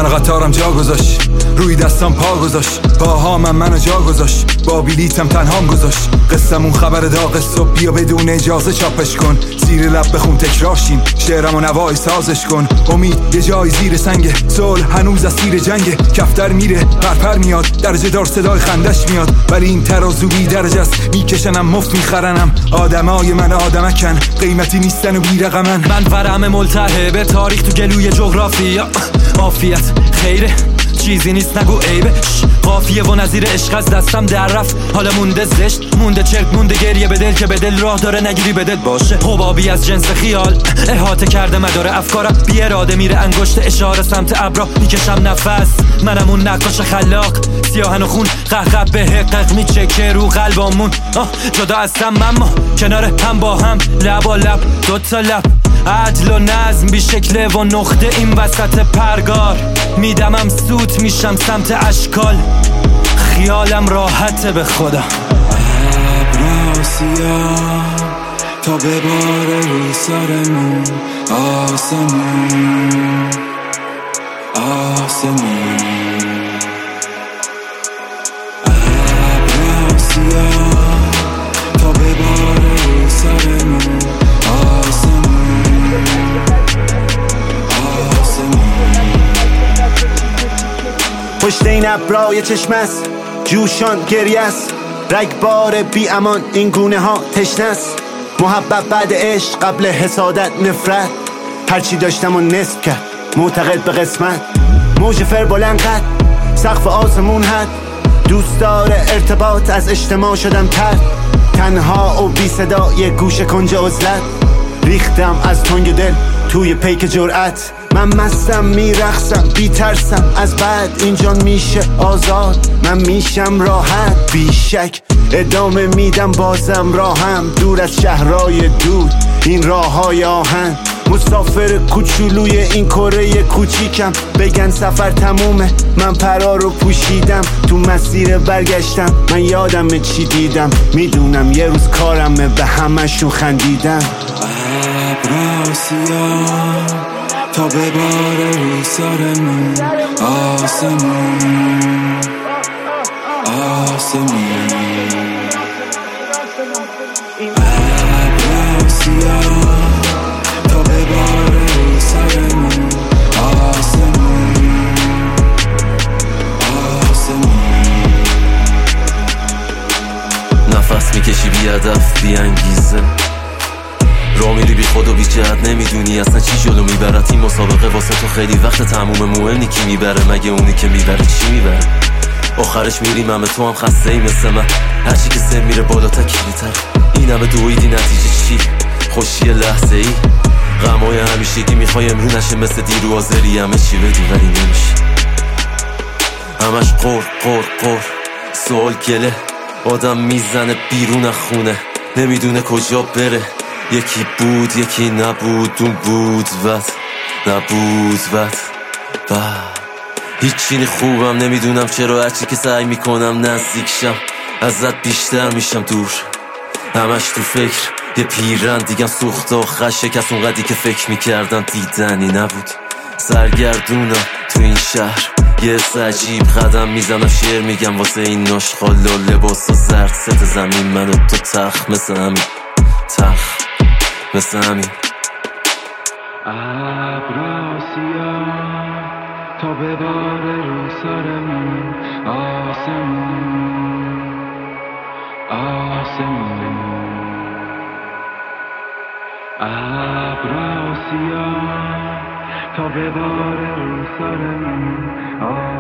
منو قطارم جا گذاشت، روی دستم پا گذاشت، پاهامم منو جا گذاشت، با بلیتم تنهام گذاشت. قصمون خبر داغ صبح، بیا بدون اجازه چاپش کن، زیر لب بخون تکرارشین، شعرم و نوای سازش کن. امید یه جای زیر سنگه، صلح هنوز اسیر جنگه، کفتر میره پرپر میاد، درجه دار صدای خندش میاد، ولی این ترازو بی درجه است، میکشنم مفت میخرنم. آدمای من آدمکن، قیمتی نیستن و بی رقمن. من ورم ملتهبه، تاریخ تو گلوی جغرافیا، عافیت خیره چیزی نیست نگو عیبه. قافیه و نظیر عشق از دستم در رفت، حالا مونده زشت، مونده چرک، مونده گریه به دل که به دل راه داره نگیری به دل باشه. حبابی از جنس خیال احاطه کرده مدار افکارم، بی اراده میره انگشت اشاره سمت ابرا، میکشم نفس منم اون نقاش خلاق، سیاهن و خون قهقه به حقق میچکه رو قلبامون. جدا هستم اما کنار هم با هم، لبا لب دوتا لب، عدل و نظم بی شکله و نقطه این وسط پرگار. میدمم سوت میشم سمت اشکال، خیالم راحته به خدا. ابرا سیاه تا بباره روی سرمون، آسمون آسمون. ابرا سیاه تا بباره روی سرمون، آسمون آسمون. پشت این ابرا یه چشم است، جوشان گریه است، رگبار بی امان این گونه ها تشنه است. محبت بعد عشق، قبل حسادت نفرت، هرچی داشتم و نصف کرد معتقد به قسمت. موج فر بلند قد، سقف آسمون حد، دوست داره ارتباط، از اجتماع شدم تر، تنها و بی صدا یه گوشه کنج عزلت. ریختم از تنگ دل توی پیک جرأت، من مستم میرقصم بی ترسم از بعد، اینجا میشه آزاد، من میشم راحت بی شک. ادامه میدم بازم راهم، دور از شهرهای دور این راه های آهن. مسافر کوچولوی این کره کوچیکم، بگن سفر تمومه من پرا رو پوشیدم، تو مسیر برگشتم من یادم چی دیدم، میدونم یه روز کارمه به همشون خندیدم. ابرا سیاه تا بباره روی سرمون، آسمون آسمون. ابرا سیاه تا بباره روی سرمون، آسمون آسمون. نفس میکشی بی هدف بی انگیزه، را میری بی خود و بی جهت، نمیدونی اصلا چی جلو میبرد. این مسابقه واسه تو خیلی وقت تموم، مهم نی کی میبره، مگه اونی که میبره چی میبره. آخرش میریم همه تو هم خسته ای مثل من، هرچی که سن میره بالا تا کلیتر. این همه دویدی نتیجه چی؟ خوشی لحظه ای، غمای همیشگی میخوای امرو نشه مثل دیرو، آزری همه چی بدی ولی نمیشه. همش قر قر قر، سوال گله، آدم میزنه بیرون خونه، نمیدونه کجا بره. یکی بود یکی نبود، اون بود وقت نبود وقت هیچی خوبم نمیدونم چرا، هرچی که سعی میکنم نزدیکشم ازت بیشتر میشم دور. همش تو فکر یه پیرن دیگم سوخته و خشه، کس اونقدی که فکر میکردم دیدنی نبود. سرگردونم تو این شهر یه حس عجیب، قدم میزنم شعر میگم واسه این نشخال و لباس و زرد ست زمین، من و تو تخ مثل همین، تخ مثل همین. ابرا سیاه تا بباره رو سرمون، آسمون آسمون. ابرا سیاه تا بباره رو سرمون،